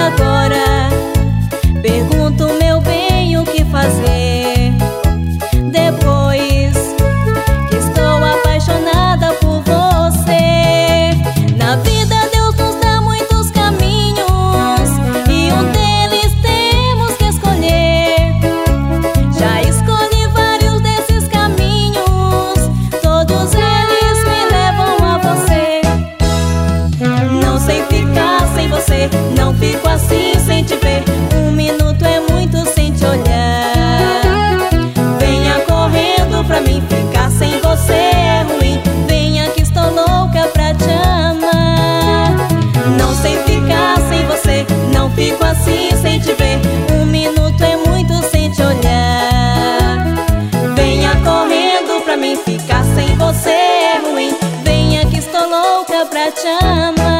agora? Pergunto, meu bem, o que fazer? Depois que estou apaixonada por você. Na vida Deus nos dá muitos caminhos e um deles temos que escolher. Já escolhi vários desses caminhos, todos eles me levam a você. Não sei ficar sem você, não fico assim sem te ver. Um minuto é muito sem te olhar. Venha correndo pra mim, ficar sem você é ruim. Venha que estou louca pra te amar. Não sei ficar sem você, não fico assim sem te ver. Um minuto é muito sem te olhar. Venha correndo pra mim, ficar sem você é ruim. Venha que estou louca pra te amar.